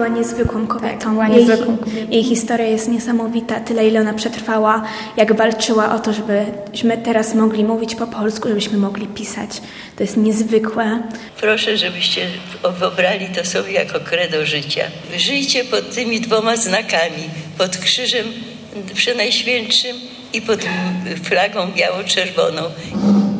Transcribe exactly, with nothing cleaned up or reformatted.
była niezwykłą kobietą. Tak, była jej, niezwykłą kobietą. Jej historia jest niesamowita. Tyle, ile ona przetrwała, jak walczyła o to, żebyśmy teraz mogli mówić po polsku, żebyśmy mogli pisać. To jest niezwykłe. Proszę, żebyście wybrali to sobie jako credo życia. Żyjcie pod tymi dwoma znakami. Pod krzyżem przenajświętszym i pod flagą biało-czerwoną.